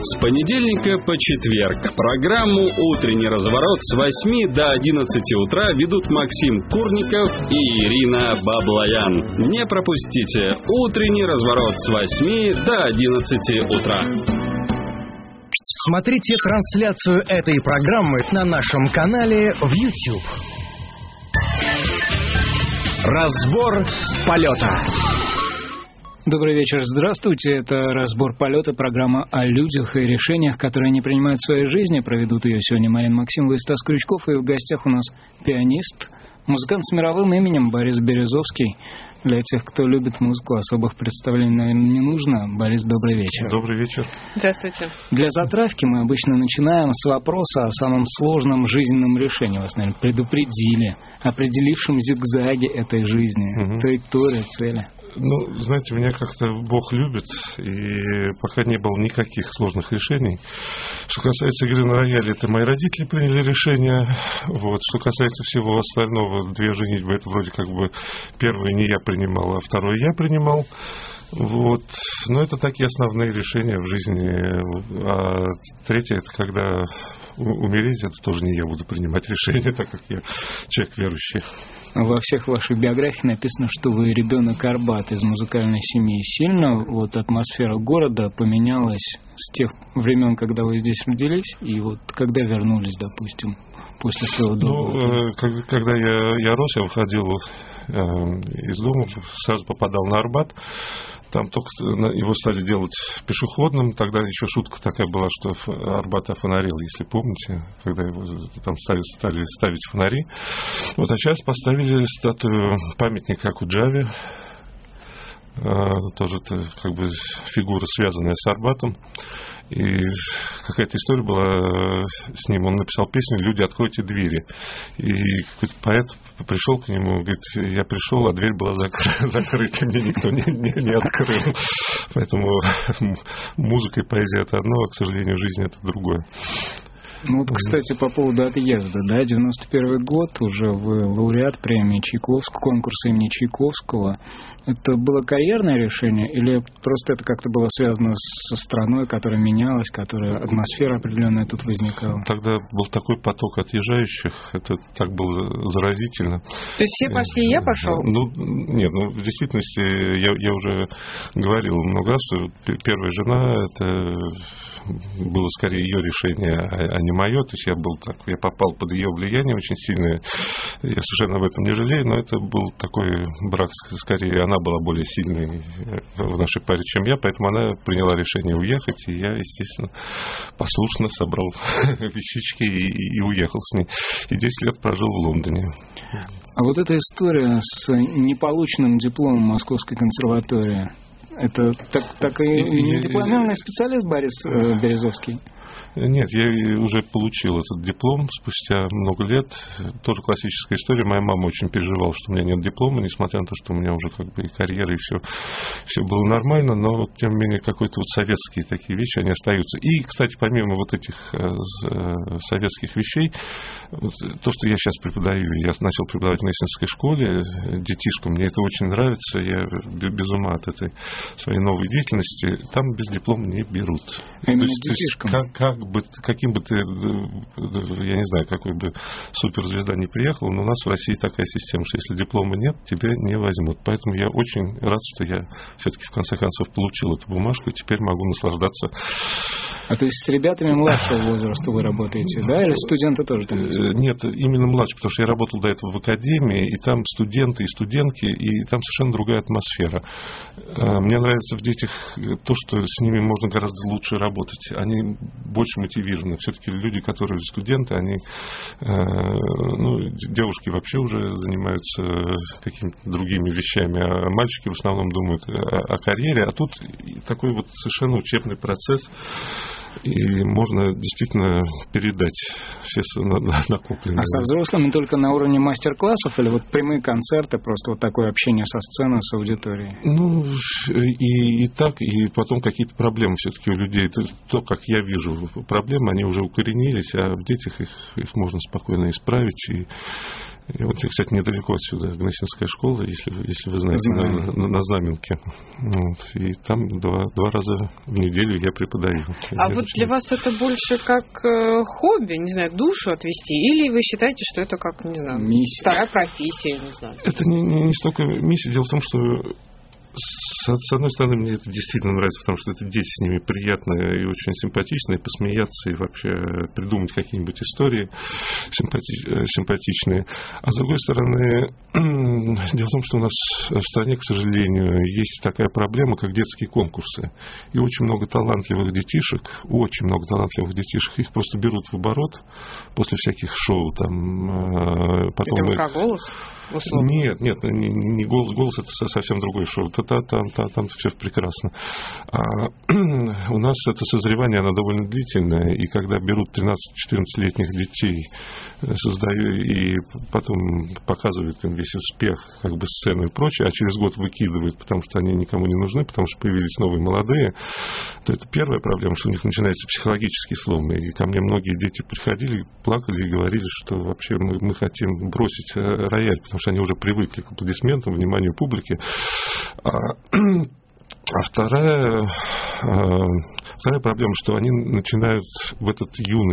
С понедельника по четверг программу «Утренний разворот» с 8 до 11 утра ведут Максим Курников и Ирина Баблоян. Не пропустите «Утренний разворот» с 8 до 11 утра. Смотрите трансляцию этой программы на нашем канале в YouTube. Разбор полета. Добрый вечер, здравствуйте. Это «Разбор полета», программа о людях и решениях, которые они принимают в своей жизни. Проведут ее сегодня Марина Максимова и Стас Крючков. И в гостях у нас пианист, музыкант с мировым именем Борис Березовский. Для тех, кто любит музыку, особых представлений, наверное, не нужно. Борис, добрый вечер. Добрый вечер. Здравствуйте. Для затравки мы обычно начинаем с вопроса о самом сложном жизненном решении. Вас, наверное, предупредили, определившем зигзаги этой жизни, траекторию, цели. Ну, знаете, меня как-то Бог любит, и пока не было никаких сложных решений. Что касается игры на рояле, это мои родители приняли решение. Вот. Что касается всего остального, две женитьбы, это вроде как бы первое не я принимал, а второе я принимал. Вот. Но это такие основные решения в жизни. А третье, это когда умереть, это тоже не я буду принимать решения, так как я человек верующий. Во всех ваших биографиях написано, что вы ребенок Арбат из музыкальной семьи. Сильно вот атмосфера города поменялась с тех времен, когда вы здесь родились, и вот когда вернулись, допустим, после своего дома? Ну, когда я рос, я выходил из дома, сразу попадал на Арбат. Там только его стали делать пешеходным. Тогда еще шутка такая была, что Арбат офонарил, если помните, когда его там стали ставить фонари. Вот, а сейчас поставили статую памятника Акуджаве. Тоже это как бы фигура, связанная с Арбатом. И какая-то история была с ним. Он написал песню «Люди, откройте двери». И какой-то поэт пришел к нему, говорит: я пришел, а дверь была закрыта, мне никто не открыл. Поэтому музыка и поэзия — это одно, а, к сожалению, жизнь — это другое. Ну вот, кстати, по поводу отъезда, да, 91 год, уже вы лауреат премии Чайковского, конкурса имени Чайковского. Это было карьерное решение или просто это как-то было связано со страной, которая менялась, которая атмосфера определенная тут возникала? Тогда был такой поток отъезжающих, это так было заразительно. То есть все пошли, я пошел? Ну, нет, в действительности я уже говорил много раз, что первая жена, это было скорее ее решение, а не мое. То есть я попал под ее влияние очень сильное. Я совершенно об этом не жалею, но это был такой брак, скорее она была более сильной в нашей паре, чем я, поэтому она приняла решение уехать, и я, естественно, послушно собрал вещички и уехал с ней. И 10 лет прожил в Лондоне. А вот эта история с неполученным дипломом Московской консерватории, это так и не дипломированный специалист Борис Березовский? Нет, я уже получил этот диплом спустя много лет. Тоже классическая история. Моя мама очень переживала, что у меня нет диплома, несмотря на то, что у меня уже как бы и карьера, и все было нормально, но тем не менее какие-то вот советские такие вещи, они остаются. И, кстати, помимо вот этих советских вещей, вот, то, что я сейчас преподаю, я начал преподавать в Мессинской школе детишкам, мне это очень нравится, я без ума от этой своей новой деятельности. Там без диплома не берут. А именно детишкам? Каким бы ты, я не знаю, какой бы суперзвезда не приехала, но у нас в России такая система, что если диплома нет, тебя не возьмут. Поэтому я очень рад, что я все-таки в конце концов получил эту бумажку, и теперь могу наслаждаться. А то есть с ребятами младшего возраста вы работаете, да? Или студенты тоже там есть? Нет, именно младше, потому что я работал до этого в академии, и там студенты и студентки, и там совершенно другая атмосфера. Мне нравится в детях то, что с ними можно гораздо лучше работать. Они больше мотивированы. Все-таки люди, которые студенты, они, девушки вообще уже занимаются какими-то другими вещами, а мальчики в основном думают о карьере, а тут такой вот совершенно учебный процесс, и можно действительно передать все накопленные. А со взрослыми только на уровне мастер-классов или вот прямые концерты, просто вот такое общение со сценой, с аудиторией? Ну, и так, и потом какие-то проблемы все-таки у людей. Это то, как я вижу проблемы, они уже укоренились, а в детях их можно спокойно исправить. И И вот, кстати, недалеко отсюда Гнесинская школа, если вы знаете, на Знаменке. Вот. И там два раза в неделю я преподаю. А вот для вас это больше как хобби, не знаю, душу отвести, или вы считаете, что это как, не знаю, миссия. вторая профессия, не знаю? Это не столько миссия. Дело в том, что с одной стороны, мне это действительно нравится, потому что это дети, с ними приятно и очень симпатично, и посмеяться, и вообще придумать какие-нибудь истории симпатичные. А с другой стороны, дело в том, что у нас в стране, к сожалению, есть такая проблема, как детские конкурсы. И очень много талантливых детишек, их просто берут в оборот после всяких шоу. Там, потом это про голос? Условно. Нет, не голос, это совсем другое шоу. Там все прекрасно. А у нас это созревание, оно довольно длительное, и когда берут 13-14-летних детей, создают и потом показывают им весь успех, как бы сцену и прочее, а через год выкидывают, потому что они никому не нужны, потому что появились новые молодые, то это первая проблема, что у них начинается психологический слом. И ко мне многие дети приходили, плакали и говорили, что вообще мы хотим бросить рояль, потому что они уже привыкли к аплодисментам, вниманию публики. А вторая проблема, что они начинают в этом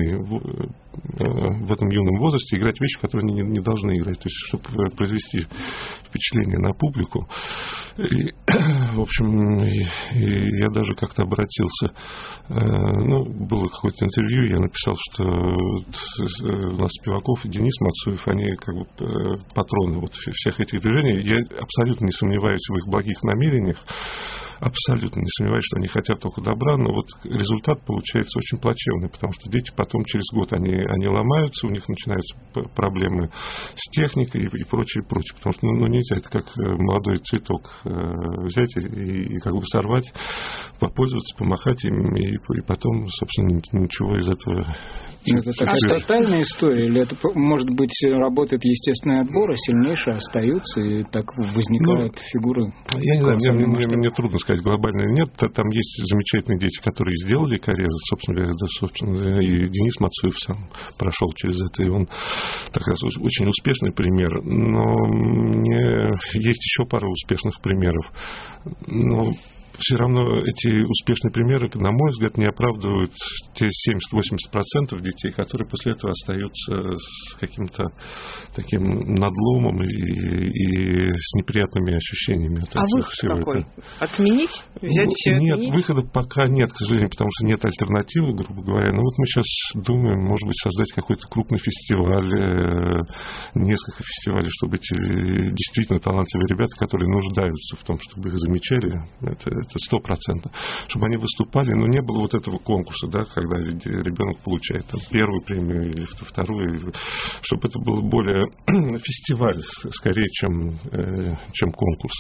юном возрасте играть вещи, которые они не должны играть, то есть чтобы произвести впечатление на публику. И, в общем, я даже как-то обратился, было какое-то интервью, я написал, что у нас Спиваков и Денис Мацуев, они как бы патроны вот всех этих движений. Я абсолютно не сомневаюсь в их благих намерениях, абсолютно не сомневаюсь, что они хотят только добра, но вот результат получается очень плачевный, потому что дети потом через год они ломаются, у них начинаются проблемы с техникой и прочее, потому что нельзя, это как молодой цветок взять и как бы сорвать, попользоваться, помахать им, и потом, собственно, ничего из этого... Это такая тотальная история, или это, может быть, работает естественный отбор, а сильнейшие остаются, и так возникают фигуры? Я не знаю, мне трудно сказать, глобально или нет. Там есть замечательные дети, которые сделали карьеру, собственно говоря, и Денис Мацуев сам прошел через это, и он так раз очень успешный пример. Но есть еще пара успешных примеров. Но все равно эти успешные примеры, на мой взгляд, не оправдывают те 70-80% детей, которые после этого остаются с каким-то таким надломом и с неприятными ощущениями. А выход какой? Отменить? Взять все и отменить? Нет, выхода пока нет, к сожалению, потому что нет альтернативы, грубо говоря. Но вот мы сейчас думаем, может быть, создать какой-то крупный фестиваль, несколько фестивалей, чтобы эти действительно талантливые ребята, которые нуждаются в том, чтобы их замечали, это 100%. Чтобы они выступали, но не было вот этого конкурса, да, когда ребенок получает там, первую премию или вторую, чтобы это был более фестиваль, скорее, чем конкурс.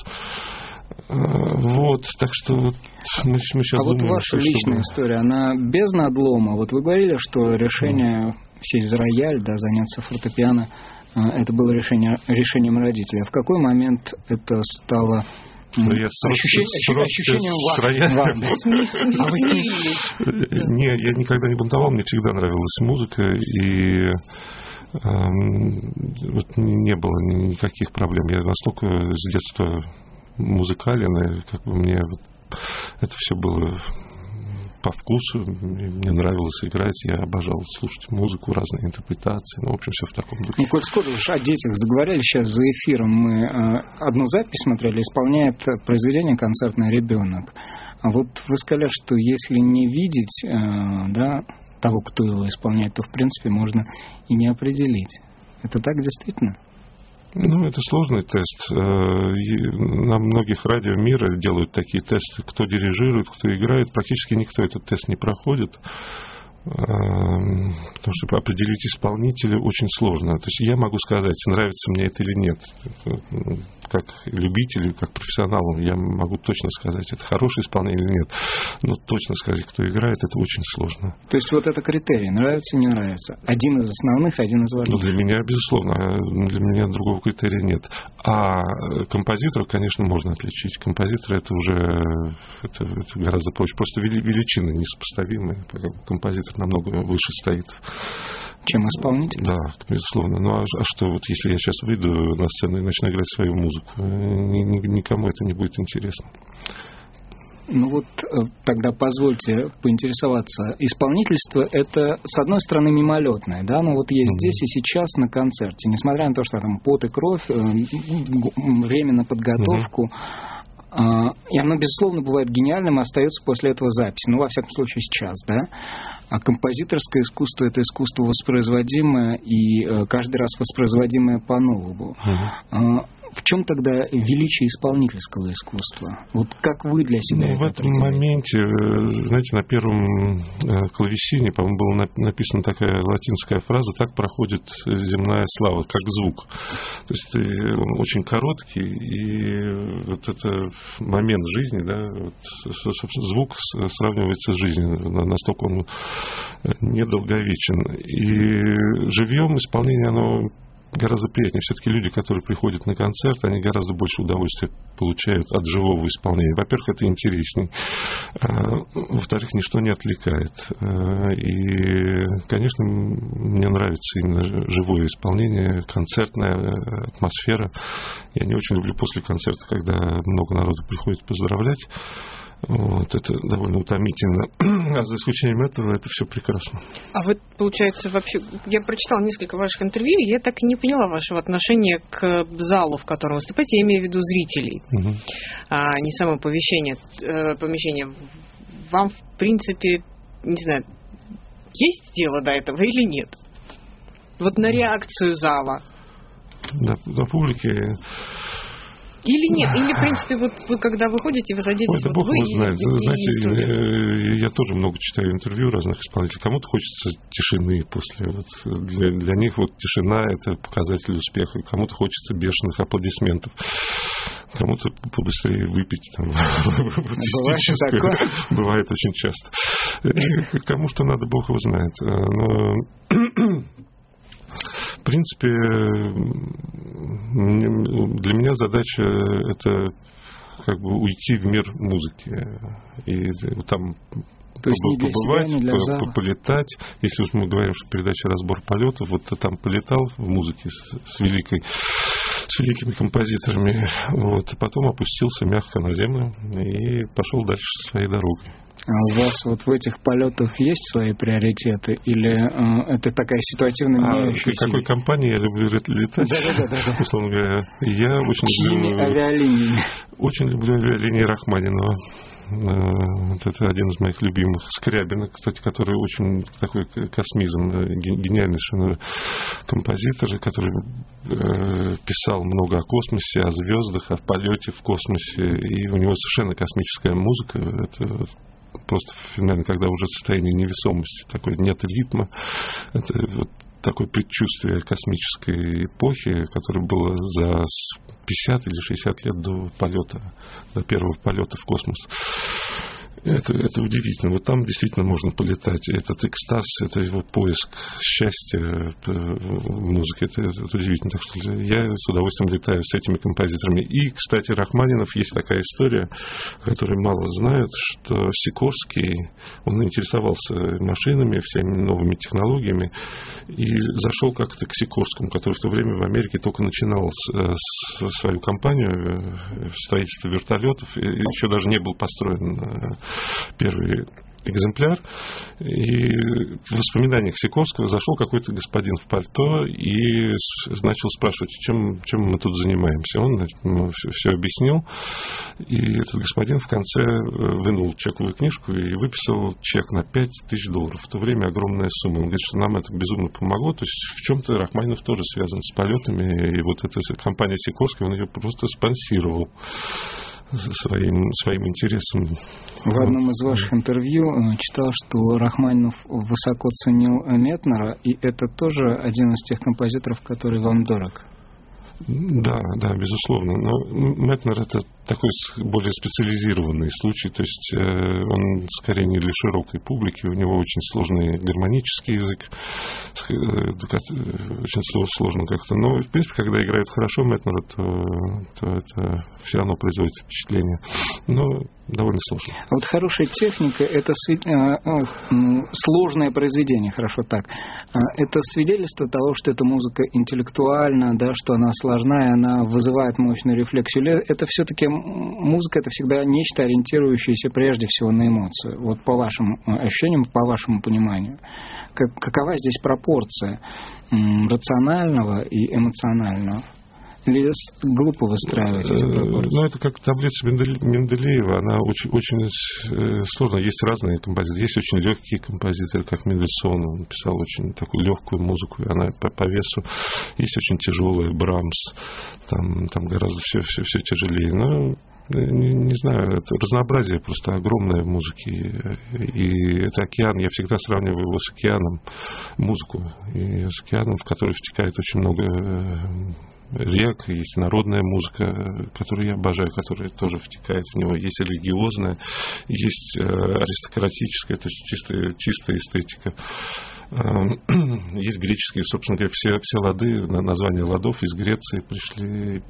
Вот, так что мы сейчас думаем... А вот ваша личная история, она без надлома. Вот вы говорили, что решение сесть за рояль, да, заняться фортепиано, это было решением родителей. А в какой момент это стало... ощущением Нет, я никогда не бунтовал, мне всегда нравилась музыка, и вот не было никаких проблем. Я настолько с детства музыкален, и как бы мне это все было по вкусу, мне нравилось играть, я обожал слушать музыку, разные интерпретации, в общем, все в таком духе. Коль скоро уж о детях заговорили, сейчас за эфиром мы одну запись смотрели, исполняет произведение концертное «Ребенок». А вот вы сказали, что если не видеть того, кто его исполняет, то, в принципе, можно и не определить. Это так действительно? Это сложный тест. На многих радио мира делают такие тесты. Кто дирижирует, кто играет. Практически никто этот тест не проходит. Потому что определить исполнителя очень сложно. То есть я могу сказать, нравится мне это или нет. Как любителю, как профессионалу я могу точно сказать, это хорошее исполнение или нет. Но точно сказать, кто играет, это очень сложно. То есть вот это критерий, нравится, не нравится. Один из основных, один из важных. Для меня, безусловно. Для меня другого критерия нет. А композитора, конечно, можно отличить. Композитор это уже гораздо проще. Просто величины несопоставимые. Композитор намного выше стоит чем исполнитель? Да, безусловно. Ну а что, вот если я сейчас выйду на сцену и начну играть свою музыку, никому это не будет интересно. Ну вот тогда позвольте поинтересоваться. Исполнительство — это, с одной стороны, мимолетное, да, но вот есть здесь и сейчас на концерте, несмотря на то, что там пот и кровь, время на подготовку, и оно, безусловно, бывает гениальным и остается после этого записи. Ну, во всяком случае, сейчас, да. А композиторское искусство — это искусство воспроизводимое и каждый раз воспроизводимое по-новому. В чем тогда величие исполнительского искусства? Вот как вы для себя это определяете? В этом моменте, знаете, на первом клавесине, по-моему, была написана такая латинская фраза: «Так проходит земная слава», как звук. То есть он очень короткий, и вот это момент жизни, да, вот, звук сравнивается с жизнью, настолько он недолговечен. И живьем исполнение, оно гораздо приятнее. Все-таки люди, которые приходят на концерт, они гораздо больше удовольствия получают от живого исполнения. Во-первых, это интересней. Во-вторых, ничто не отвлекает. И, конечно, мне нравится именно живое исполнение, концертная атмосфера. Я не очень люблю после концерта, когда много народу приходит поздравлять. Вот, это довольно утомительно. А за исключением этого, это все прекрасно. А вы, получается, вообще... Я прочитала несколько ваших интервью, и я так и не поняла вашего отношения к залу, в котором выступаете. Я имею в виду зрителей, не само помещение. Вам, в принципе, не знаю, есть дело до этого или нет? Вот на реакцию зала. На публике... Или нет? Или, в принципе, вот вы, когда выходите, вы садитесь... Ой, да Бог его знает. Знаете, я тоже много читаю интервью разных исполнителей. Кому-то хочется тишины после. Вот, для них вот тишина — это показатель успеха. Кому-то хочется бешеных аплодисментов. Кому-то побыстрее выпить. Там, бывает такое? Бывает очень часто. Кому что надо, Бог его знает. Но... В принципе, для меня задача — это как бы уйти в мир музыки и там побывать, полетать. Если уж мы говорим, что передача «Разбор полетов», вот ты там полетал в музыке с великими композиторами, вот, и потом опустился мягко на землю и пошел дальше своей дорогой. А у вас вот в этих полетах есть свои приоритеты? Или это такая ситуативно меняющаяся? В какой компании я люблю летать? Да. Условно говоря, я очень люблю авиалинии Рахманинова. Вот это один из моих любимых. Скрябина, кстати, который очень такой космизм, гениальный совершенно композитор, который писал много о космосе, о звездах, о полете в космосе. И у него совершенно космическая музыка. Это просто феномен, когда уже состояние невесомости, такой нет ритма. Это вот такое предчувствие космической эпохи, которое было за 50 или 60 лет до первого полета в космос. Это удивительно. Вот там действительно можно полетать. Этот экстаз, это его поиск счастья в музыке. Это удивительно. Так что я с удовольствием летаю с этими композиторами. И, кстати, Рахманинов, есть такая история, которую мало знают, что Сикорский, он интересовался машинами, всеми новыми технологиями, и зашел как-то к Сикорскому, который в то время в Америке только начинал свою компанию строительства вертолетов, и еще даже не был построен первый экземпляр, и в воспоминаниях Сикорского зашел какой-то господин в пальто и начал спрашивать, чем мы тут занимаемся. Он все объяснил, и этот господин в конце вынул чековую книжку и выписал чек на $5000. В то время огромная сумма. Он говорит, что нам это безумно помогло. То есть в чем-то Рахманинов тоже связан с полетами, и вот эта компания Сикорского, он ее просто спонсировал своим интересом. В одном из ваших интервью читал, что Рахманинов высоко ценил Метнера, и это тоже один из тех композиторов, который вам дорог. Да, безусловно. Но Метнер — это такой более специализированный случай, то есть он скорее не для широкой публики, у него очень сложный гармонический язык, очень сложно как-то. Но, в принципе, когда играют хорошо Мэтнера, то это все равно производит впечатление. Но довольно сложно. А вот хорошая техника — это сложное произведение, хорошо так. Это свидетельство того, что эта музыка интеллектуальна, да, что она сложная, она вызывает мощную рефлексию. Или это все-таки музыка — это всегда нечто, ориентирующееся прежде всего на эмоцию? Вот по вашим ощущениям, по вашему пониманию. Какова здесь пропорция рационального и эмоционального? Или глупо выстраивать эти пропорции? Ну, это как таблица Менделеева, она очень сложная. Есть разные композиторы. Есть очень легкие композиторы, как Мендельсон, он писал очень такую легкую музыку, и она по весу. Есть очень тяжелая, Брамс, там гораздо все тяжелее. Но не знаю, это разнообразие просто огромное в музыке. И это океан, я всегда сравниваю его с океаном, музыку, и с океаном, в который втекает очень много рек, есть народная музыка, которую я обожаю, которая тоже втекает в него, есть религиозная, есть аристократическая, то есть чистая эстетика. Есть греческие, собственно говоря, все лады, названия ладов из Греции пришли.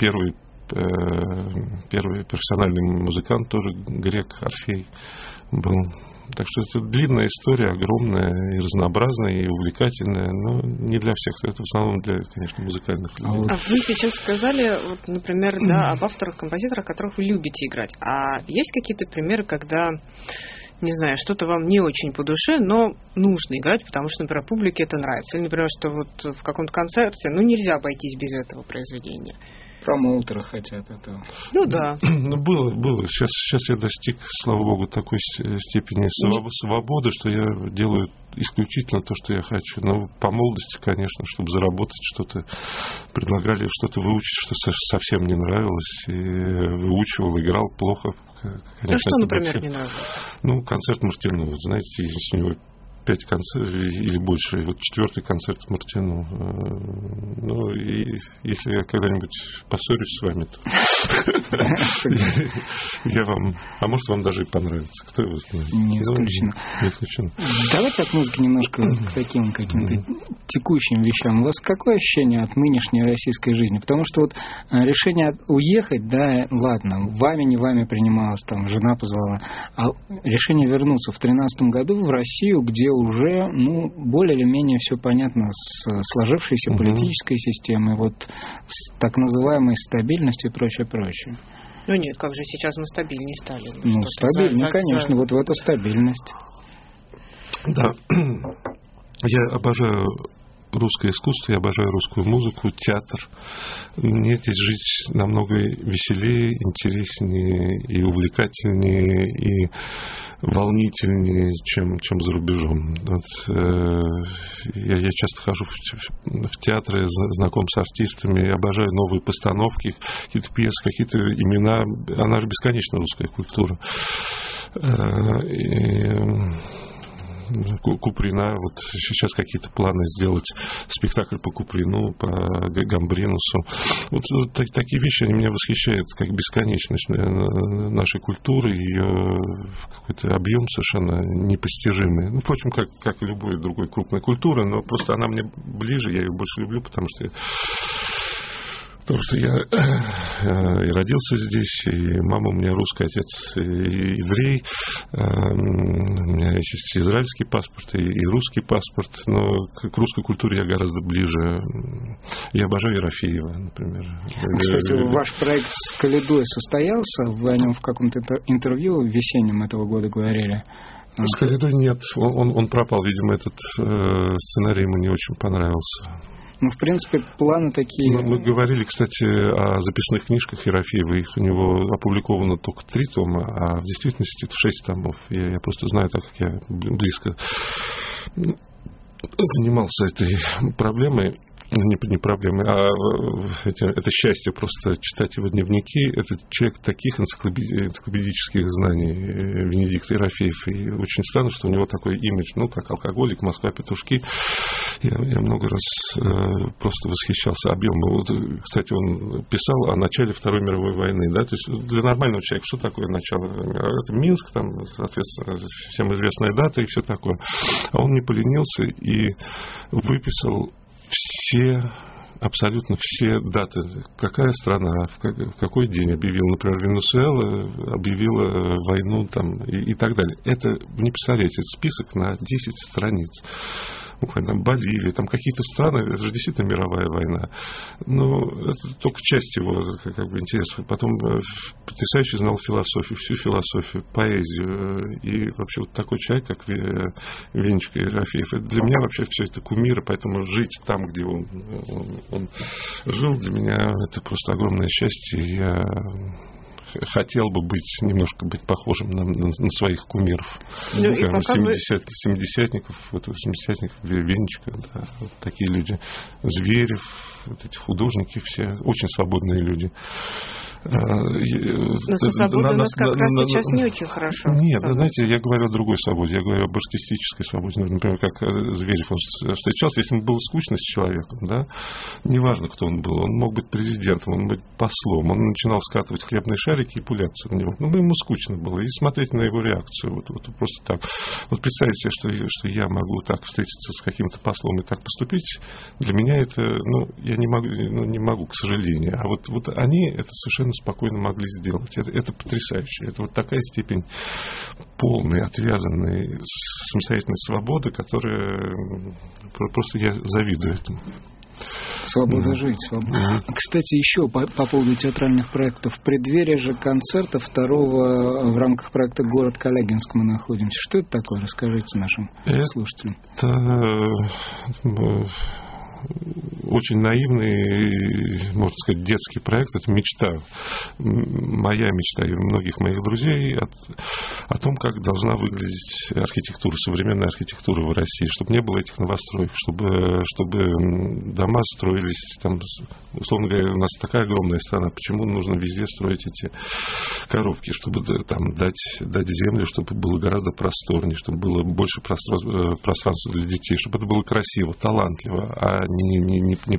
Первый профессиональный музыкант, тоже грек, Орфей был. Так что это длинная история, огромная и разнообразная, и увлекательная, но не для всех. Это в основном для, конечно, музыкальных людей. А вы сейчас сказали, вот, например, да, об авторах, композиторах, которых вы любите играть. А есть какие-то примеры, когда, не знаю, что-то вам не очень по душе, но нужно играть, потому что, например, публике это нравится? Или, например, что вот в каком-то концерте, нельзя обойтись без этого произведения? Промоутеры хотят этого. Ну да. Ну, было. Сейчас я достиг, слава богу, такой степени свободы, что я делаю исключительно то, что я хочу. Но по молодости, конечно, чтобы заработать что-то, предлагали что-то выучить, что совсем не нравилось. И выучивал, играл плохо. Конечно, что, например, не нравилось? Ну, концерт Мартину. Вот, знаете, с него 5 концертов или больше. И вот 4-й концерт Мартину. Ну, и если я когда-нибудь поссорюсь с вами, то я вам... А может, вам даже и понравится. Кто его знает? Не исключено. Не исключено. Давайте от музыки немножко к таким каким-то текущим вещам. У вас какое ощущение от нынешней российской жизни? Потому что вот решение уехать, да, ладно, вами, не вами принималось, там, жена позвала, а решение вернуться в 2013 году в Россию, где уже, более или менее все понятно с сложившейся политической системой, вот с так называемой стабильностью и прочее. Ну нет, как же сейчас мы стабильнее стали. Стабильнее, конечно, вот в эту стабильность. Да. Я обожаю русское искусство, я обожаю русскую музыку, театр. Мне здесь жить намного веселее, интереснее и увлекательнее, и волнительнее, чем за рубежом. Вот, я часто хожу в театры, знаком с артистами, обожаю новые постановки, какие-то пьесы, какие-то имена. Она же бесконечна, русская культура. Куприна, вот сейчас какие-то планы сделать спектакль по Куприну, по Гамбринусу. Вот такие вещи, они меня восхищают, как бесконечность нашей культуры, ее какой-то объем совершенно непостижимый. Ну, впрочем, как и любой другой крупной культуры, но просто она мне ближе, я ее больше люблю, потому что я и родился здесь, и мама у меня русский, отец еврей, у меня есть израильский паспорт и русский паспорт, но к русской культуре я гораздо ближе. Я обожаю Ерофеева, например. Кстати, ваш проект с Калидой состоялся? Вы о нем в каком-то интервью весеннем этого года говорили? С Калидой нет, он пропал, видимо, этот сценарий ему не очень понравился. Ну, в принципе, планы такие... Мы говорили, кстати, о записных книжках Ерофеева. Их у него опубликовано только 3 тома, а в действительности это 6 томов. Я просто знаю, так как я близко занимался этой проблемой. Не проблемы, а это счастье просто читать его дневники. Это человек таких энциклопедических знаний, Венедикт Ерофеев. И очень странно, что у него такой имидж, как алкоголик, Москва-петушки. Я много раз просто восхищался объемом. Вот, кстати, он писал о начале Второй мировой войны. Да? То есть для нормального человека что такое начало? Это Минск, там, соответственно, всем известная дата и все такое. А он не поленился и выписал абсолютно все даты. Какая страна, в какой день объявила, например, Венесуэла объявила войну там, и так далее. Это, вы не представляете, это список на 10 страниц. Там Боливия, там какие-то страны, это же действительно мировая война. Но это только часть его интересов. Потом потрясающе знал философию, всю философию, поэзию. И вообще вот такой человек, как Венечка Ерофеев, для меня вообще все это кумиры, поэтому жить там, где он жил, для меня это просто огромное счастье. Я хотел бы немножко быть похожим на своих кумиров. 70-ников, 80-ников, Венечка, да, вот такие люди. Зверев, вот эти художники все, очень свободные люди. Но со свободой у нас как раз сейчас не очень хорошо. Нет, знаете, я говорю о другой свободе. Я говорю об артистической свободе. Например, как Зверев, он встречался, если ему было скучно с человеком, да, неважно, кто он был, он мог быть президентом, он мог быть послом, он начинал скатывать хлебные шарики и пуляться в него. Ему скучно было. И смотреть на его реакцию. Вот просто так. Вот представьте себе, что я могу так встретиться с каким-то послом и так поступить. Для меня это, я не могу, к сожалению. А вот они это совершенно спокойно могли сделать. Это потрясающе. Это вот такая степень полной, отвязанной, самостоятельной свободы, которая просто я завидую этому. Свобода жить, свобода. Кстати, еще по поводу театральных проектов. В преддверии же концерта второго в рамках проекта «Город Калягинск» мы находимся. Что это такое? Расскажите нашим слушателям. Это очень наивный, можно сказать, детский проект. Это мечта. Моя мечта и многих моих друзей о том, как должна выглядеть архитектура, современная архитектура в России, чтобы не было этих новостроек, чтобы дома строились, там, условно говоря, у нас такая огромная страна, почему нужно везде строить эти коробки, чтобы там дать землю, чтобы было гораздо просторнее, чтобы было больше пространства для детей, чтобы это было красиво, талантливо, а не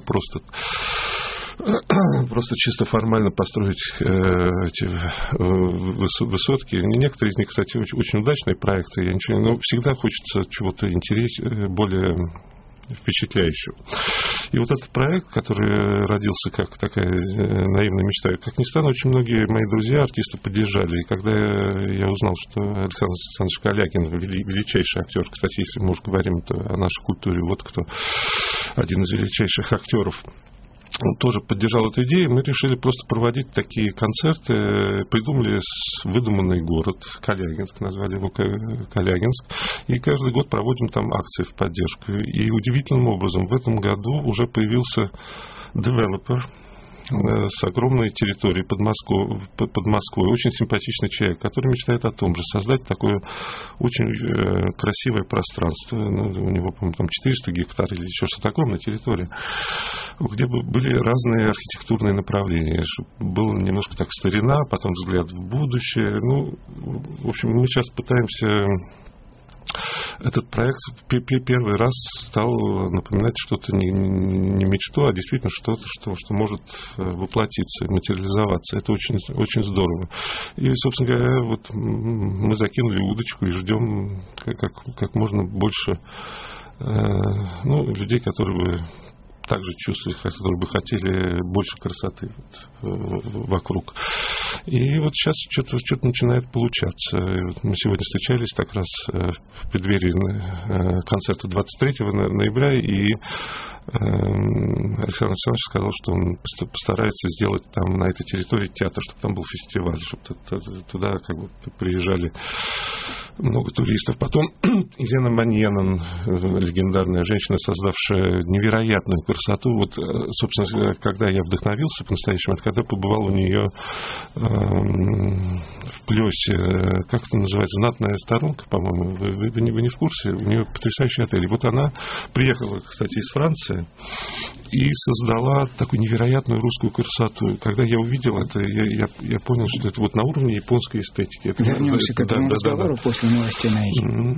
просто чисто формально построить эти высотки. Некоторые из них, кстати, очень удачные проекты. Но всегда хочется чего-то интереснее, более впечатляющего. И вот этот проект, который родился как такая наивная мечта, как ни странно, очень многие мои друзья, артисты, поддержали. И когда я узнал, что Александр Александрович Калягин, величайший актер, кстати, если мы уже говорим о нашей культуре, вот кто один из величайших актеров, он тоже поддержал эту идею. Мы решили просто проводить такие концерты. Придумали выдуманный город Калягинск, назвали его Калягинск. И каждый год проводим там акции в поддержку. И удивительным образом в этом году уже появился девелопер с огромной территорией под Москвой. Очень симпатичный человек, который мечтает о том же, создать такое очень красивое пространство. У него, по-моему, там 400 гектар или еще что-то такое на территории, где бы были разные архитектурные направления. Чтобы было немножко так старина, потом взгляд в будущее. В общем, мы сейчас пытаемся... Этот проект первый раз стал напоминать что-то не мечту, а действительно что-то, что может воплотиться, материализоваться. Это очень, очень здорово. И, собственно говоря, вот мы закинули удочку и ждем как можно больше людей, которые бы также чувствовали, которые бы хотели больше красоты вокруг. И вот сейчас что-то начинает получаться. И вот мы сегодня встречались как раз в преддверии концерта 23 ноября, и Александр Александрович сказал, что он постарается сделать там на этой территории театр, чтобы там был фестиваль, чтобы туда как бы приезжали много туристов. Потом Елена Маньянан, легендарная женщина, создавшая невероятную красоту. Вот, собственно, когда я вдохновился по-настоящему, это когда побывал у нее в Плёсе, как это называется, знатная сторонка, по-моему, вы не в курсе, у нее потрясающий отель. И вот она приехала, кстати, из Франции, и создала такую невероятную русскую красоту. Когда я увидел это, я понял, что это вот на уровне японской эстетики. Это, вернемся к этому разговору после новостей на Эхе.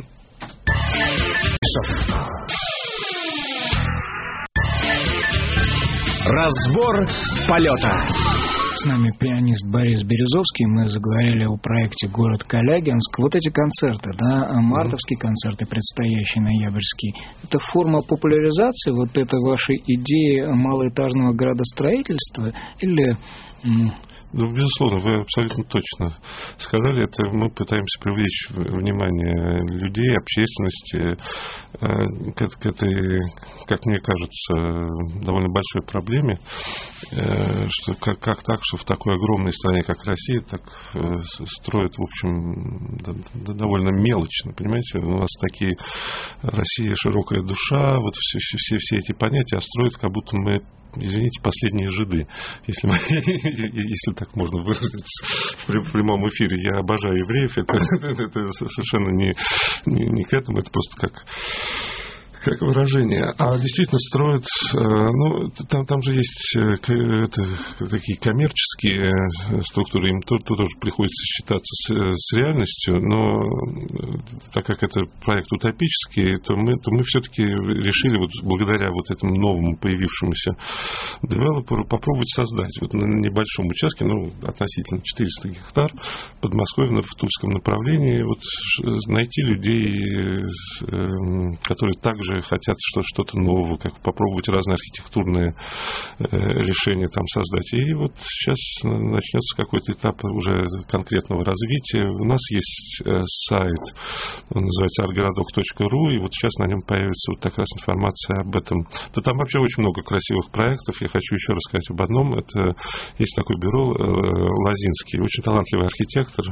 Разбор полета. С нами пианист Борис Березовский. Мы заговорили о проекте «Город Калягинск». Вот эти концерты, да, мартовские концерты, предстоящие ноябрьские, это форма популяризации вот этой вашей идеи малоэтажного градостроительства или... Ну, безусловно, вы абсолютно точно сказали. Это мы пытаемся привлечь внимание людей, общественности к этой, как мне кажется, довольно большой проблеме, что как так, что в такой огромной стране, как Россия, так строят, в общем, довольно мелочно, понимаете? У нас такие Россия, широкая душа, вот все эти понятия, а строят, как будто мы, извините, последние жиды, если так можно выразиться в прямом эфире. Я обожаю евреев, это совершенно не к этому, это просто как выражение. А действительно строят, ну, там же есть такие коммерческие структуры, им тоже приходится считаться с реальностью, но так как это проект утопический, то мы все-таки решили вот благодаря вот этому новому появившемуся девелоперу попробовать создать вот на небольшом участке, ну, относительно 400 гектар, Подмосковье в Тульском направлении, вот найти людей, которые также хотят что-то нового, как попробовать разные архитектурные решения там создать. И вот сейчас начнется какой-то этап уже конкретного развития. У нас есть сайт, он называется artgorодок.ru, и вот сейчас на нем появится вот как раз информация об этом. Да там вообще очень много красивых проектов. Я хочу еще рассказать об одном. Это есть такое бюро Лозинский, очень талантливый архитектор,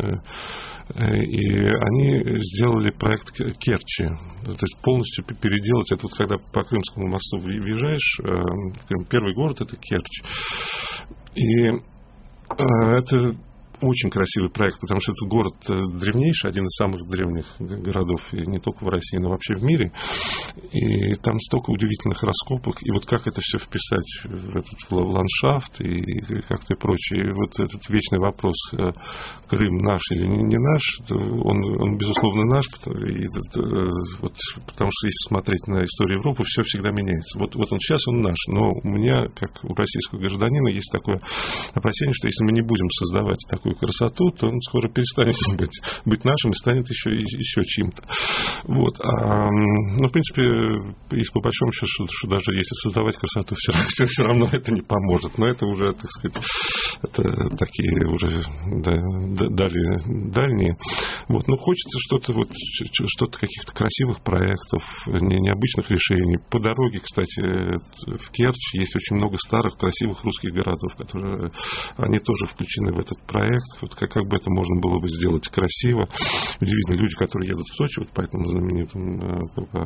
и они сделали проект Керчи, то есть полностью переделать это. Вот когда по Крымскому мосту въезжаешь, первый город — это Керчь, и это очень красивый проект, потому что этот город древнейший, один из самых древних городов, и не только в России, но вообще в мире. И там столько удивительных раскопок. И вот как это все вписать в этот ландшафт и как-то прочее. И вот этот вечный вопрос, Крым наш или не наш, он безусловно наш, вот, потому что если смотреть на историю Европы, все всегда меняется. Вот он сейчас он наш, но у меня, как у российского гражданина, есть такое опасение, что если мы не будем создавать такую красоту, то он скоро перестанет быть нашим и станет еще чьим-то. Вот. Но, в принципе, если по большому счету, что даже если создавать красоту, все равно это не поможет. Но это уже, так сказать, это такие уже дальние. Вот. Но хочется что-то каких-то красивых проектов, необычных решений. По дороге, кстати, в Керчь есть очень много старых, красивых русских городов, которые, они тоже включены в этот проект. Вот как бы это можно было бы сделать красиво. Удивительно, люди, которые едут в Сочи, вот по этому знаменитому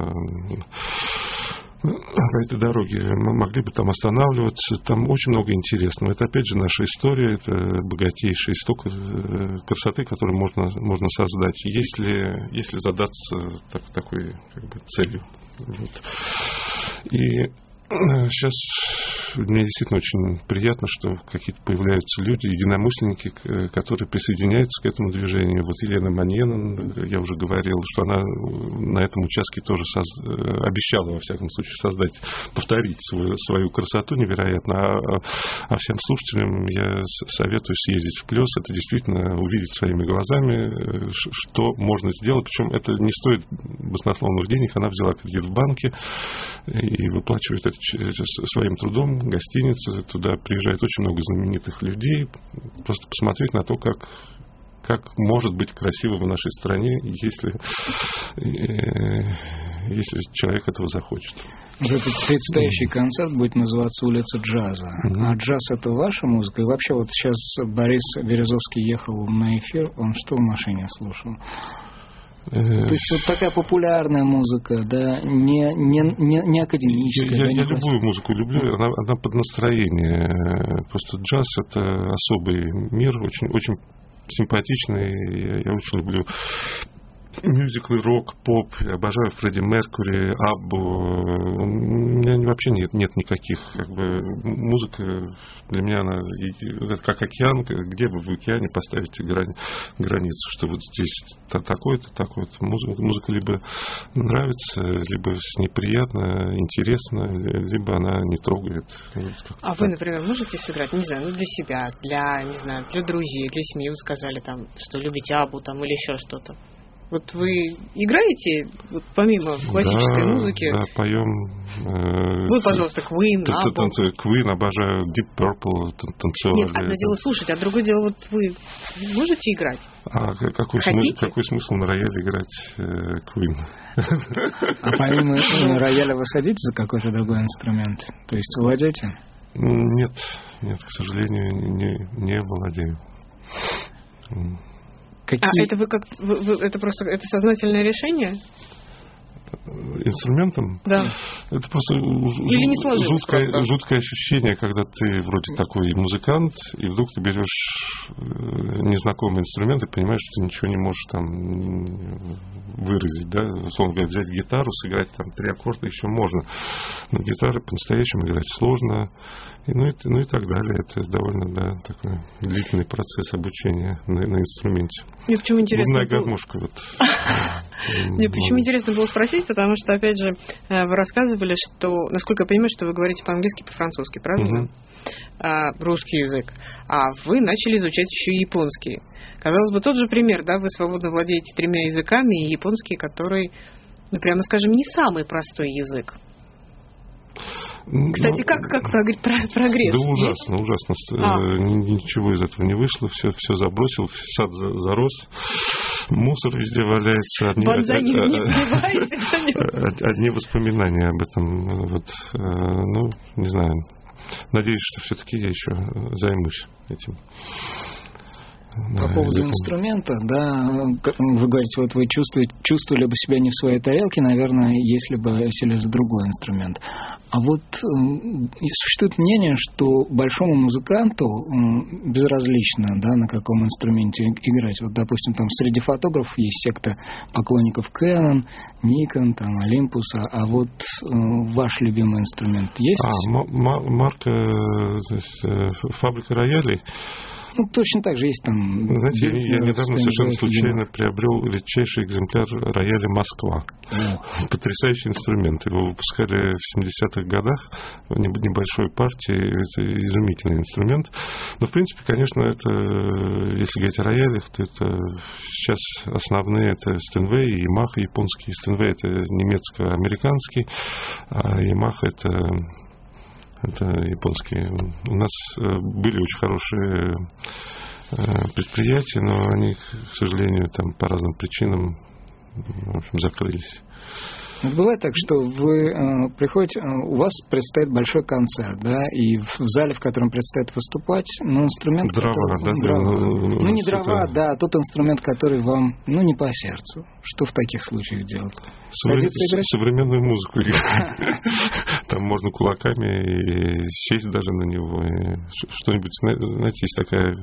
по этой дороге, могли бы там останавливаться. Там очень много интересного. Это, опять же, наша история, это богатейшая столько красоты, которую можно создать, если задаться такой как бы целью. Вот. И сейчас мне действительно очень приятно, что какие-то появляются люди, единомышленники, которые присоединяются к этому движению. Вот Елена Маньенон, я уже говорил, что она на этом участке тоже обещала, во всяком случае, повторить свою красоту невероятно. А всем слушателям я советую съездить в Плёс, это действительно увидеть своими глазами, что можно сделать. Причем это не стоит баснословных денег. Она взяла кредит в банке и выплачивает это своим трудом, гостиница, туда приезжает очень много знаменитых людей, просто посмотреть на то, как может быть красиво в нашей стране, если человек этого захочет. Этот предстоящий концерт будет называться «Улица джаза». А джаз — это ваша музыка? И вообще вот сейчас Борис Березовский ехал на эфир, он что в машине слушал? То есть вот такая популярная музыка, да, не академическая. Я любую музыку люблю, она под настроение. Просто джаз — это особый мир, очень, очень симпатичный. Я очень люблю мюзиклы, рок, поп. Я обожаю Фредди Меркьюри, Аббу. У меня вообще нет никаких, как бы, музыка для меня, она как океан, где вы в океане поставите границу, что вот здесь такое-то, такое-то. Музыка либо нравится, либо с ней приятно, интересно, либо она не трогает. А вы, например, можете сыграть, не знаю, для себя, для друзей, для семьи, вы сказали, там, что любите Аббу там, или еще что-то? Вот вы играете, вот, помимо классической музыки? Да, поем. Вы, пожалуйста, Queen, Аббу. Queen, обожаю Deep Purple, танцевали. Нет, одно дело слушать, а другое дело, вот вы можете играть? А какой смысл на рояле играть Queen? А помимо рояля вы садитесь за какой-то другой инструмент? То есть владеете? Нет, к сожалению, не владею. А это это просто сознательное решение? Инструментом? Да. Это просто жуткое ощущение, когда ты вроде такой музыкант, и вдруг ты берешь незнакомый инструмент и понимаешь, что ты ничего не можешь там выразить, да, условно говоря, взять гитару, сыграть там 3 аккорда еще можно, но гитару по-настоящему играть сложно, и так далее. Это довольно, такой длительный процесс обучения на инструменте. Мне почему интересно Губная гармошка вот. Мне почему интересно было спросить, потому что, опять же, вы рассказывали, что, насколько я понимаю, что вы говорите по-английски, по-французски, правильно? Русский язык. А вы начали изучать еще и японский. Казалось бы, тот же пример, да, вы свободно владеете 3 языками, и японский, который, прямо скажем, не самый простой язык. Кстати, как прогресс? Да ужасно. Ничего из этого не вышло, все забросил, сад зарос, мусор везде валяется. Одни воспоминания об этом. Вот, не знаю. Надеюсь, что все-таки я еще займусь этим. По поводу инструмента, да, вы говорите, вот вы чувствовали бы себя не в своей тарелке, наверное, если бы сели за другой инструмент. А вот существует мнение, что большому музыканту безразлично, да, на каком инструменте играть. Вот, допустим, там среди фотографов есть секта поклонников Canon, Nikon, там, Olympus, а вот ваш любимый инструмент есть? Марка, фабрика роялей. Точно так же есть там... Знаете, я недавно совершенно случайно приобрел редчайший экземпляр рояля «Москва». Потрясающий инструмент. Его выпускали в 70-х годах в небольшой партии. Это изумительный инструмент. Но, в принципе, конечно, это, если говорить о роялях, то это сейчас основные это Steinway и Yamaha японские. Steinway это немецко-американский, а Yamaha это японские. У нас были очень хорошие предприятия, но они, к сожалению, там по разным причинам, в общем, закрылись. Бывает так, что вы приходите, у вас предстоит большой концерт, да, и в зале, в котором предстоит выступать, инструмент... Дрова, да? Не дрова, да, а тот инструмент, который вам, не по сердцу. Что в таких случаях делать? Современную музыку играть. Там можно кулаками и сесть даже на него. Что-нибудь, знаете, есть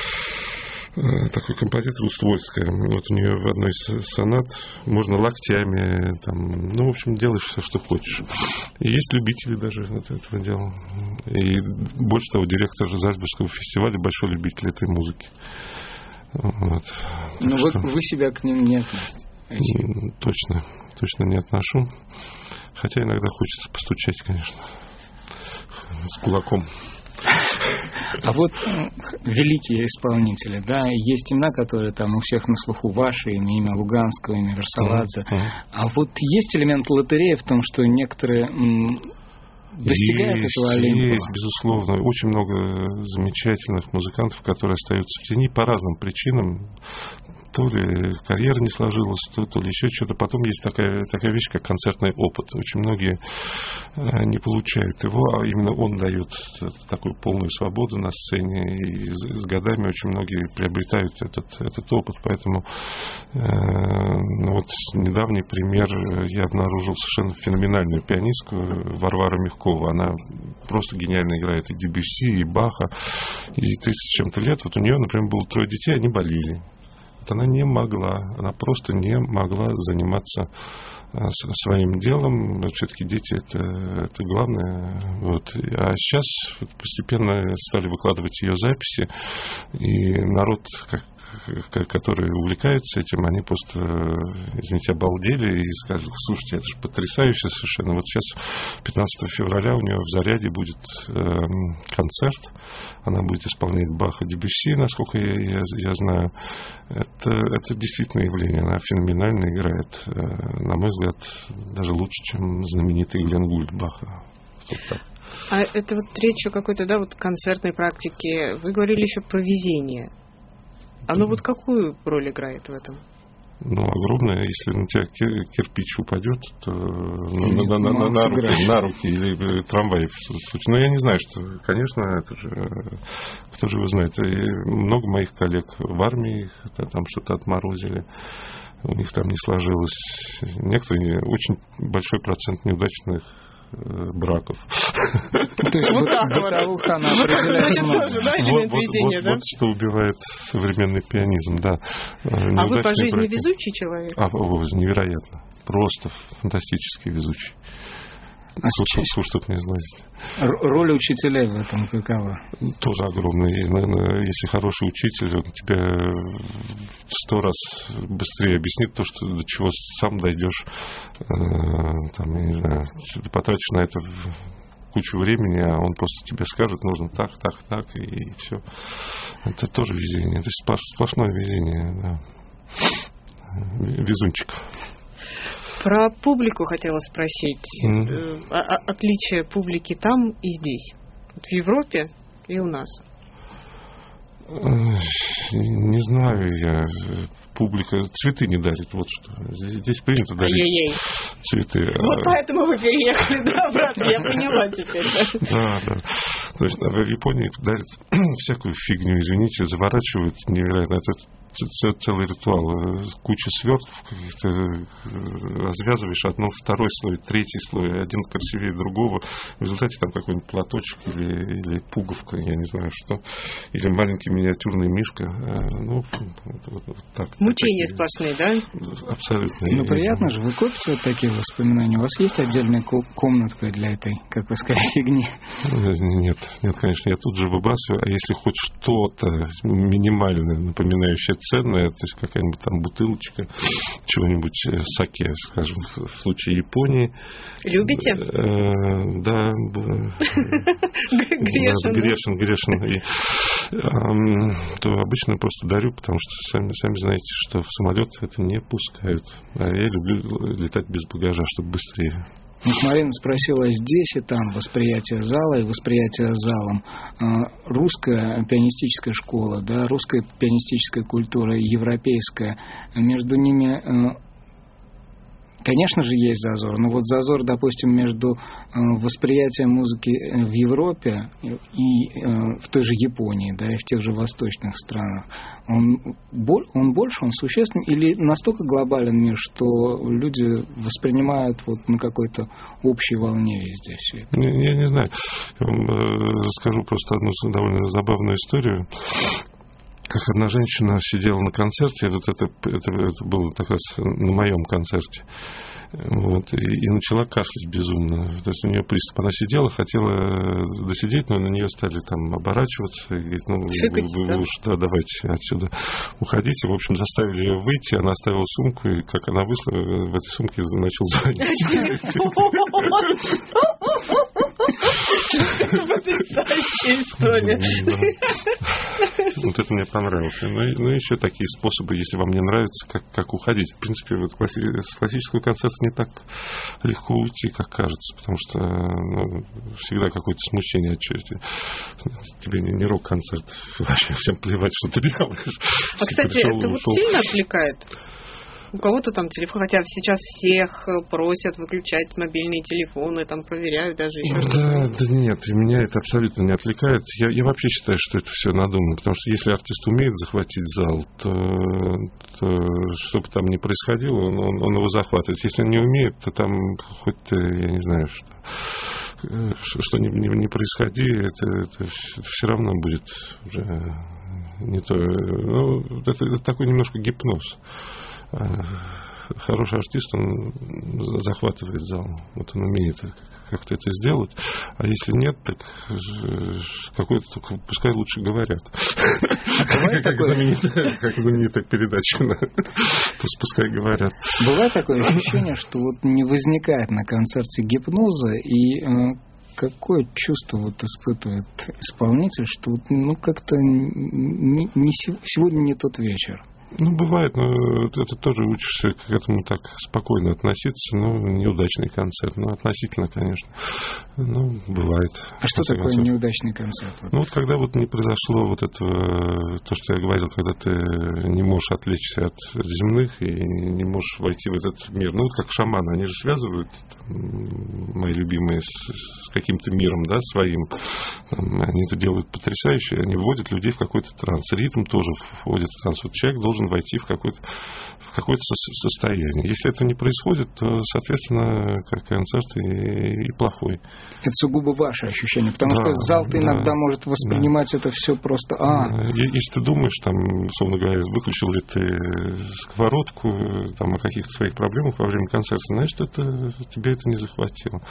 такой композитор Уствольская. Вот у нее в одной из сонат можно локтями, в общем, делаешь все, что хочешь. И есть любители даже этого дела. И больше того, директор Зальцбургского фестиваля большой любитель этой музыки. Вот. Но вы себя к ним не относите? Точно не отношу. Хотя иногда хочется постучать, конечно, с кулаком. А вот великие исполнители, да, есть имена, которые там у всех на слуху, ваше имя Луганского, имя Версаладзе. А вот есть элемент лотереи в том, что некоторые достигают этого Олимпа? Есть, безусловно. Очень много замечательных музыкантов, которые остаются в тени по разным причинам. То ли карьера не сложилась, то ли еще что-то. Потом есть такая вещь, как концертный опыт. Очень многие не получают его, а именно он дает такую полную свободу на сцене. И с годами очень многие приобретают этот опыт. Поэтому вот недавний пример, я обнаружил совершенно феноменальную пианистку Варвару Мягкову. Она просто гениально играет и Дебюсси, и Баха. И 30 с чем-то лет. Вот у нее, например, было 3 детей, они болели. Вот она не могла, она просто не могла заниматься своим делом. Все-таки дети это главное. Вот. А сейчас постепенно стали выкладывать ее записи, и народ, который увлекается этим, они просто, извините, обалдели и сказали: слушайте, это же потрясающе совершенно. Вот сейчас, 15 февраля, у нее в Заряде будет концерт. Она будет исполнять Баха, Дебюсси, насколько я знаю. Это действительно явление. Она феноменально играет. На мой взгляд, даже лучше, чем знаменитый Глен Гульд Баха. Вот так. А это вот речь о какой-то, да, вот концертной практике. Вы говорили еще про везение. Оно вот какую роль играет в этом? Ну, огромное. Если на тебя кирпич упадет, то на руки или трамвай. Но я не знаю, что, конечно, это же, кто же его знает. И много моих коллег в армии там что-то отморозили, у них там не сложилось. Некоторые, очень большой процент неудачных браков. Вот так вот. Вот что убивает современный пианизм, да. А вы по жизни везучий человек? Невероятно. Просто фантастически везучий. Слушай, тут не знаете. Роль учителей в этом какова? Тоже огромная. Если хороший учитель, он тебе в 100 раз быстрее объяснит то, что до чего сам дойдешь. Там, я не знаю, ты потратишь на это кучу времени, а он просто тебе скажет: нужно так, и все. Это тоже везение. Это сплошное везение. Да. Везунчик. Про публику хотела спросить. Отличие публики там и здесь. Вот в Европе и у нас. Не знаю я. Публика цветы не дарит. Вот что. Здесь принято дарить цветы. Вот поэтому вы переехали обратно. Я поняла теперь. Да. То есть в Японии дарят всякую фигню, извините, заворачивают невероятно. Это целый ритуал. Куча свертков каких-то развязываешь, одно, второй слой, третий слой, один красивее другого. В результате там какой-нибудь платочек или пуговка, я не знаю что, или маленький миниатюрный мишка. Ну, вот так. Мучения сплошные, да? Абсолютно. Ну, приятно же. Вы копите вот такие воспоминания? У вас есть отдельная комнатка для этой, как вы сказали, фигни? Нет, конечно. Я тут же выбрасываю. А если хоть что-то минимальное, напоминающее ценное, то есть какая-нибудь там бутылочка чего-нибудь саке, скажем, в случае Японии. Любите? Да. Грешен. И, то обычно просто дарю, потому что сами знаете, что в самолет это не пускают. А я люблю летать без багажа, чтобы быстрее. Вот Марина спросила, здесь и там восприятие зала и восприятие залом. Русская пианистическая школа, да, русская пианистическая культура и европейская. Между ними, конечно же, есть зазор. Но вот зазор, допустим, между восприятием музыки в Европе и в той же Японии, да, и в тех же восточных странах, он больше, он существенный, или настолько глобален мир, что люди воспринимают вот на какой-то общей волне везде все это? Я не знаю. Я вам расскажу просто одну довольно забавную историю. Как одна женщина сидела на концерте, вот это было как раз на моем концерте, вот, и начала кашлять безумно. То есть у нее приступ. Она сидела, хотела досидеть, но на нее стали там оборачиваться. И говорит: вы уж давайте отсюда уходите. В общем, заставили ее выйти, она оставила сумку, и как она вышла, в этой сумке начал звонить. Это потрясающая история. Вот это мне понравилось. Ну, еще такие способы, если вам не нравится, как уходить. В принципе, вот с классического концерта не так легко уйти, как кажется, потому что всегда какое-то смущение отчасти. Тебе не рок-концерт. Вообще всем плевать, что ты делаешь. А, кстати, это вот сильно отвлекает? У кого-то там телефон, хотя сейчас всех просят выключать мобильные телефоны, там проверяют даже еще что-то. Да нет, меня это абсолютно не отвлекает. Я вообще считаю, что это все надумано, потому что если артист умеет захватить зал, то что бы там ни происходило, он его захватывает. Если он не умеет, то там хоть, я не знаю, что... что не происходи, это все равно будет уже не то. Ну, это такой немножко гипноз. Хороший артист, он захватывает зал. Вот он умеет как-то это сделать. А если нет, так какой-то, пускай лучше говорят. Как знаменитая передача. Пускай говорят. Бывает такое ощущение, что вот не возникает на концерте гипноза, и какое чувство вот испытывает исполнитель, что ну как-то сегодня не тот вечер? Ну, бывает, но это тоже учишься к этому так спокойно относиться. Ну, неудачный концерт. Ну, относительно, конечно. Ну, бывает. А что такое неудачный концерт? Ну, вот когда вот не произошло вот этого, то, что я говорил, когда ты не можешь отвлечься от земных и не можешь войти в этот мир. Ну, вот как шаманы, они же связывают, мои любимые, с каким-то миром, да, своим. Они это делают потрясающе, они вводят людей в какой-то транс. Ритм тоже вводит в транс. Вот человек должен войти в какое-то состояние. Если это не происходит, то, соответственно, как концерт и плохой. Это сугубо ваше ощущение, потому что зал-то иногда может воспринимать это все просто... Если ты думаешь, там, условно говоря, выключил ли ты сковородку, там, о каких-то своих проблемах во время концерта, значит, тебе это не захватило.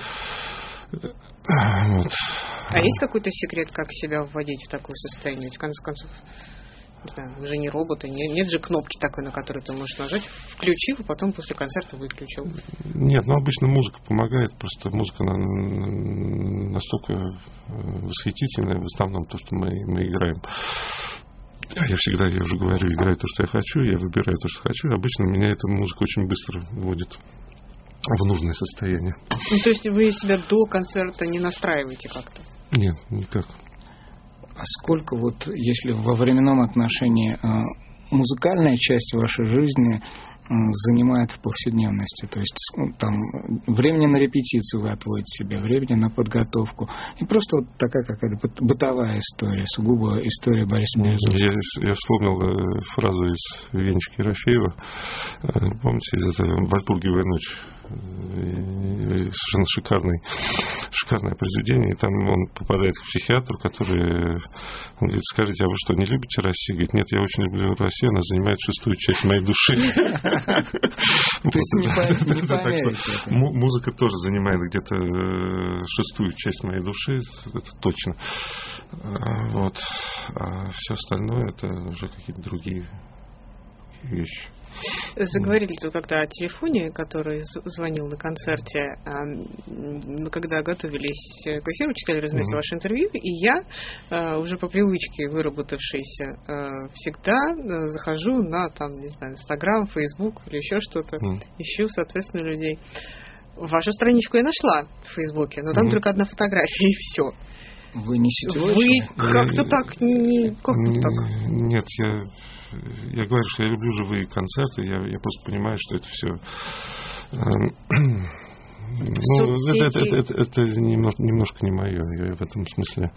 Вот. А есть какой-то секрет, как себя вводить в такое состояние? Ведь, в конце концов, не знаю, вы же не роботы, нет же кнопки такой, на которую ты можешь нажать, включил, а потом после концерта выключил. Нет, обычно музыка помогает, просто музыка настолько восхитительная, в основном то, что мы играем. Я всегда, я уже говорю, играю то, что я хочу, я выбираю то, что хочу, и обычно меня эта музыка очень быстро вводит в нужное состояние. Ну, то есть вы себя до концерта не настраиваете как-то? Нет, никак. А сколько вот, если во временном отношении музыкальная часть вашей жизни занимает в повседневности? То есть там времени на репетицию вы отводите себе, времени на подготовку. И просто вот такая какая-то бытовая история, сугубо история Бориса Березовского. Я вспомнил фразу из Венечки Ерофеева. Помните, из этого «Вальпургиевая ночь»? Совершенно шикарное произведение. И там он попадает к психиатру, который... Он говорит: скажите, а вы что, не любите Россию? Говорит: нет, я очень люблю Россию, она занимает 6-ю часть моей души. То есть не по Америке. Музыка тоже занимает где-то 6-ю часть моей души, это точно. Вот. А все остальное это уже какие-то другие вещи. Заговорили тут когда о телефоне, который звонил на концерте. Мы когда готовились к эфиру, читали, разумеется, ваше интервью, и я, уже по привычке выработавшейся, всегда захожу на, там, не знаю, Инстаграм, Фейсбук или еще что-то, ищу, соответственно, людей. Вашу страничку я нашла в Фейсбуке, но там только одна фотография, и все. Вы не сетевой человек? Вы как-то так не... Как-то так? Нет, я говорю, что я люблю живые концерты, я просто понимаю, что это все... это немножко не мое, я в этом смысле...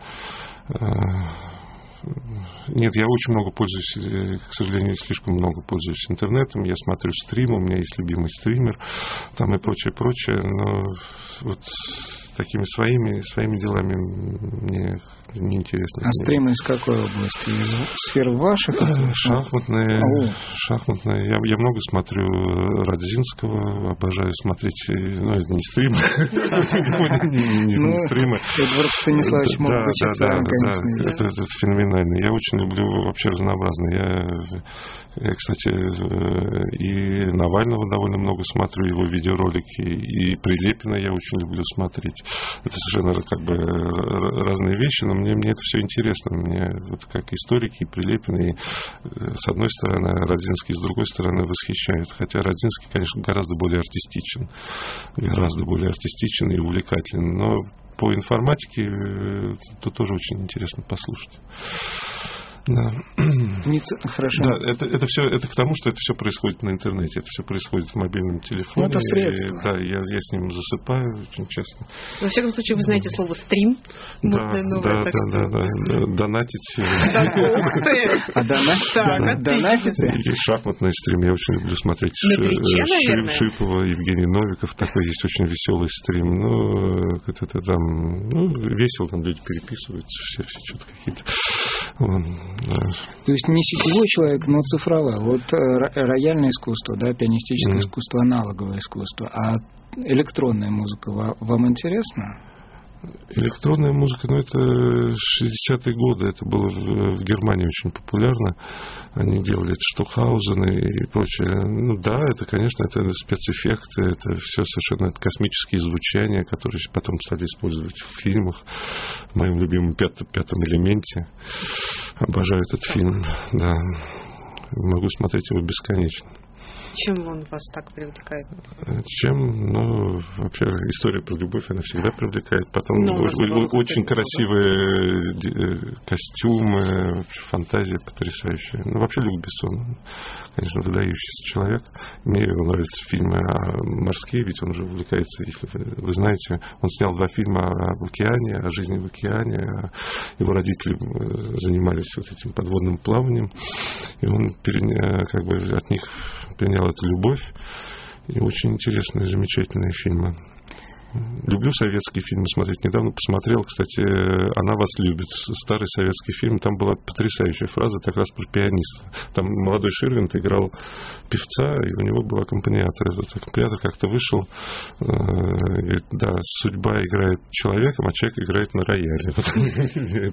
Нет, я очень много пользуюсь, к сожалению, слишком много пользуюсь интернетом, я смотрю стримы, у меня есть любимый стример, там и прочее, но вот такими своими делами мне неинтересно. А стримы из какой области? Из сфер ваших? Шахматные. Я много смотрю Радзинского, обожаю смотреть, ну, это не стримы. Не стримы. Эдвард Станиславович мог быть часовым, конечно. Это феноменально. Я очень люблю вообще разнообразно. Я, кстати, и Навального довольно много смотрю, его видеоролики, и Прилепина я очень люблю смотреть. Это совершенно как бы разные вещи, но мне это все интересно. Мне вот как историки, Прилепин, с одной стороны, Радзинский, с другой стороны, восхищает. Хотя Радзинский, конечно, гораздо более артистичен и увлекателен. Но по информатике это тоже очень интересно послушать. Да. Хорошо. Да, это все, это к тому, что это все происходит на интернете, это все происходит в мобильном телефоне. Это средство. Да, я с ним засыпаю, очень честно. Во всяком случае, вы знаете слово «стрим». Да, донатить. А донатите? Есть шахматный стрим, я очень люблю смотреть. Шипова, Евгений Новиков, такой есть очень веселый стрим. Ну, это там, весело, там люди переписываются, все что-то какие-то. Да. То есть не сетевой человек, но цифровой. Вот рояльное искусство, да, пианистическое искусство, аналоговое искусство. А электронная музыка вам интересна? Электронная музыка, это 60-е годы, это было в Германии очень популярно. Они делали Штокхаузены и прочее. Да, это, конечно, это спецэффекты, это все совершенно космические звучания, которые потом стали использовать в фильмах. В моем любимом «Пятом элементе». Обожаю этот фильм, да. Могу смотреть его бесконечно. Чем он вас так привлекает? Вообще история про любовь, она всегда привлекает. Потом очень красивые костюмы, фантазия потрясающая. Вообще Люк Бессон, конечно, выдающийся человек. Мне нравятся фильмы морские, ведь он же увлекается, если вы знаете, он снял 2 фильма об океане, о жизни в океане. Его родители занимались этим подводным плаванием, и он от них принял эту любовь. И очень интересные, замечательные фильмы. Люблю советские фильмы смотреть. Недавно посмотрел, кстати, «Она вас любит». Старый советский фильм. Там была потрясающая фраза как раз про пианиста. Там молодой Ширвинд играл певца, и у него был аккомпаниатор. Этот аккомпаниатор как-то вышел, говорит, да, судьба играет человеком, а человек играет на рояле.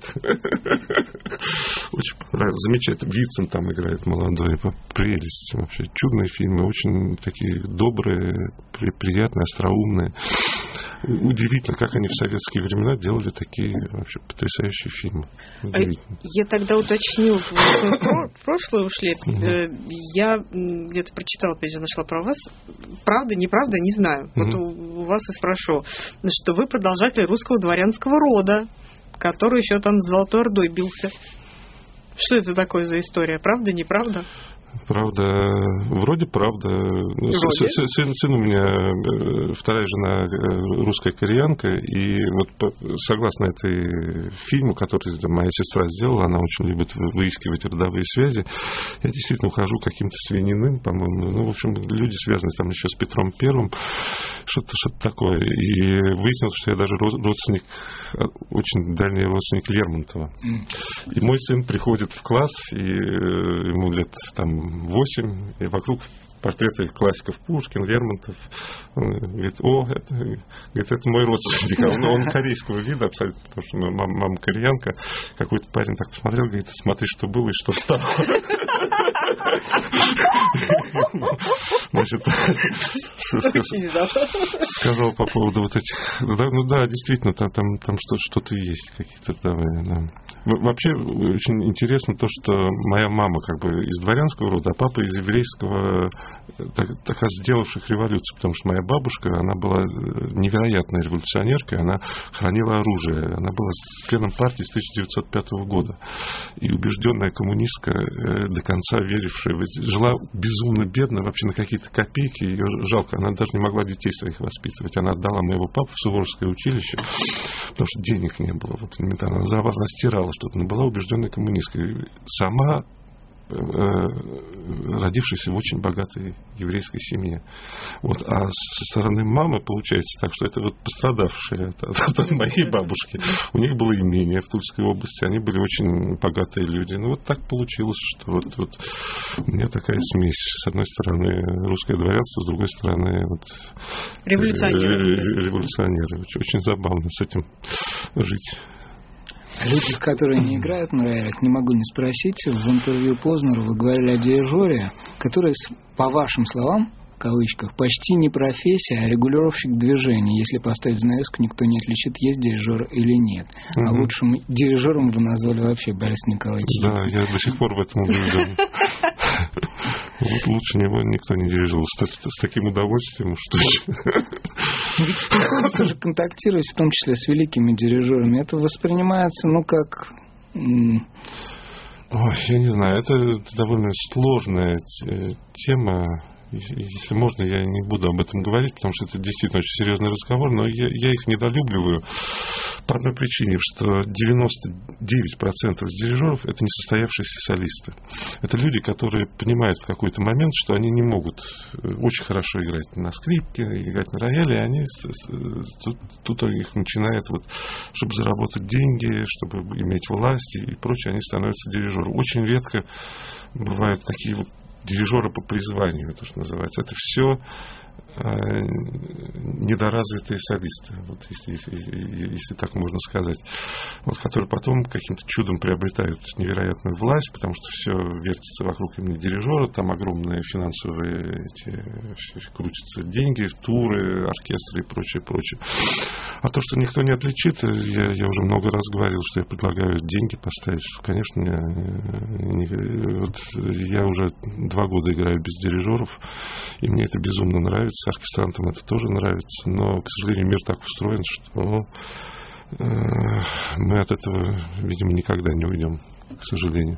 Очень понравилось. Замечательно. Вицин там играет молодой. Прелесть. Вообще чудные фильмы. Очень такие добрые, приятные, остроумные. Удивительно, как они в советские времена делали такие вообще потрясающие фильмы. Я тогда уточню, в прошлое ушли. Я где-то прочитала, опять же, нашла про вас. Правда, неправда, не знаю. Вот у вас и спрошу, что вы продолжатель русского дворянского рода, который еще там с Золотой Ордой бился. Что это такое за история? Правда, неправда? Правда, вроде правда. Сын у меня, вторая жена русская кореянка, и вот согласно этой фильму, который моя сестра сделала, она очень любит выискивать родовые связи, я действительно ухожу каким-то Свининым, по-моему, в общем, люди связаны там еще с Петром Первым, что-то такое. И выяснилось, что я даже родственник, очень дальний родственник Лермонтова. И мой сын приходит в класс, и ему лет там 8, и вокруг портреты классиков Пушкин, Лермонтов. Он говорит, это мой родственник. Он корейского вида абсолютно, потому что мама кореянка. Какой-то парень так посмотрел, говорит, смотри, что было и что стало. Значит, сказал по поводу вот этих... Да, действительно, там что-то есть, какие-то... Вообще, очень интересно то, что моя мама из дворянского рода, а папа из еврейского, так сделавших революцию, потому что моя бабушка, она была невероятной революционеркой, она хранила оружие, она была членом партии с 1905 года, и убежденная коммунистка, до конца верившая, жила безумно бедно, вообще на какие-то копейки, ее жалко, она даже не могла детей своих воспитывать, она отдала моего папу в Суворовское училище, потому что денег не было, элементарно, она стирала что-то, но была убежденной коммунисткой, сама родившийся в очень богатой еврейской семье. А со стороны мамы получается так, что это пострадавшие от моей бабушки. У них было имение в Тульской области, они были очень богатые люди. Так получилось, что у меня такая смесь. С одной стороны русское дворянство, с другой стороны революционеры. Очень забавно с этим жить. О людях, которые не играют на роялях, не могу не спросить. В интервью Познеру вы говорили о дирижере, который, по вашим словам, в кавычках, почти не профессия, а регулировщик движений. Если поставить занавеску, никто не отличит, есть дирижер или нет. А лучшим дирижером вы назвали вообще Бориса Николаевича. Да, я до сих пор в этом убежден. Лучше него никто не дирижировал. С таким удовольствием, что... Ведь приходится же контактировать, в том числе с великими дирижерами. Это воспринимается, как... Ой, я не знаю, это довольно сложная тема. Если можно, я не буду об этом говорить, потому что это действительно очень серьезный разговор, но я их недолюбливаю по одной причине, что 99% дирижеров — это несостоявшиеся солисты. Это люди, которые понимают в какой-то момент, что они не могут очень хорошо играть на скрипке, играть на рояле, и они тут их начинает, чтобы заработать деньги, чтобы иметь власть и прочее, они становятся дирижером. Очень редко бывают такие дирижеры по призванию, то, что называется. Это все недоразвитые солисты, если так можно сказать, которые потом каким-то чудом приобретают невероятную власть, потому что все вертится вокруг имени дирижера, там огромные финансовые крутятся деньги, туры, оркестры и прочее. А то, что никто не отличит, я уже много раз говорил, что я предлагаю деньги поставить, что, конечно, я уже 2 года играю без дирижеров, и мне это безумно нравится. Оркестрантам это тоже нравится, но, к сожалению, мир так устроен, что мы от этого, видимо, никогда не уйдем, к сожалению.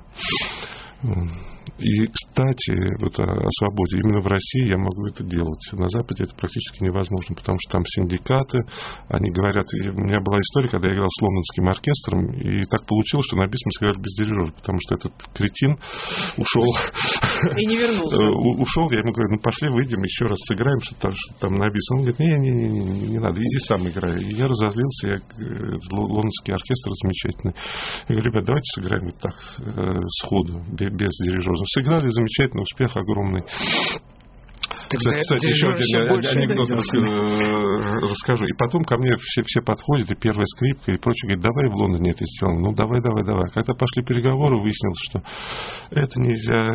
И, кстати, о свободе. Именно в России я могу это делать. На Западе это практически невозможно, потому что там синдикаты, они говорят... У меня была история, когда я играл с лондонским оркестром, и так получилось, что на бис мы сыграли без дирижера, потому что этот кретин ушел. И не вернулся. Ушел, я ему говорю, пошли, выйдем, еще раз сыграем, что там на бис. Он говорит, не надо, иди сам играй. И я разозлился, лондонский оркестр замечательный. Я говорю, ребят, давайте сыграем вот так, сходу, без дирижера. Сыграли, замечательный успех, огромный. Кстати, еще один анекдот расскажу. И потом ко мне все подходят, и первая скрипка, и прочее, говорят, давай в Лондоне это сделаем. Ну, давай. Когда пошли переговоры, выяснилось, что это нельзя,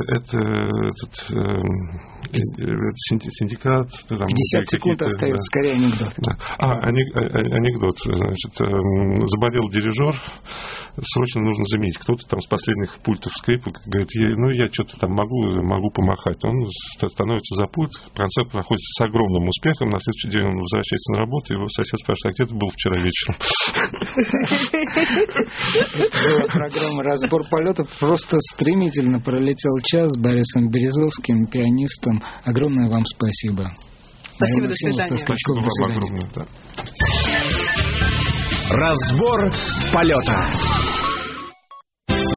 синдикат... 50 секунд остается, скорее анекдот. Да. Анекдот. Значит, заболел дирижер, срочно нужно заменить. Кто-то там с последних пультов скрипок говорит, я что-то там могу помахать. Он становится за пульт, концерт проходит с огромным успехом, на следующий день он возвращается на работу, его сосед спрашивает, а где ты был вчера вечером? Была программа «Разбор полетов». Просто стремительно пролетел час с Борисом Березовским, пианистом. Огромное вам спасибо. Спасибо, до свидания. Спасибо вам огромное. Разбор полета.